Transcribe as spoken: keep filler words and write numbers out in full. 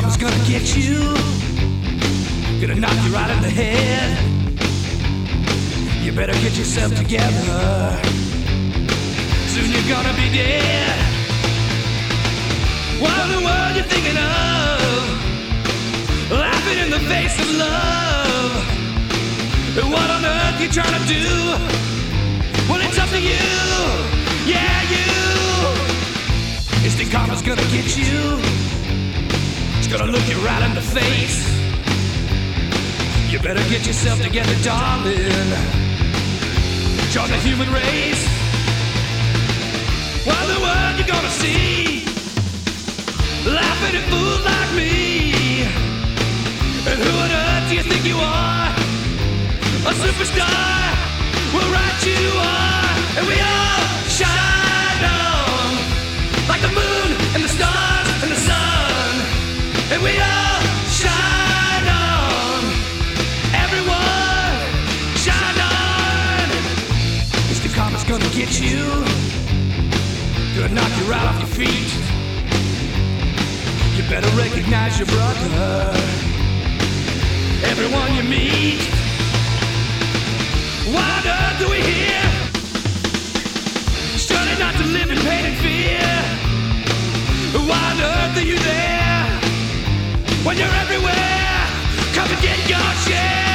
karma's gonna get you, gonna knock you right in the head. You better get yourself together, soon you're gonna be dead. What in the world you thinking of? Laughing in the face of love. What on earth you trying to do? Well, it's up to you, yeah, you. It's the karma's gonna get you, it's gonna look you right in the face. You better get yourself together, darling. Join the human race. What in the world you gonna see? Laughing at fools like me. And who on earth do you think you are? A superstar? Well, right you are. And we all shine on like the moon and the stars and the sun. And we all shine on. Everyone shine on. Mister Karma's gonna get you, gonna knock you right off your feet. You better recognize your brother, everyone you meet. Why on earth are we here? Study not to live in pain and fear. Why on earth are you there? When you're everywhere, come and get your share.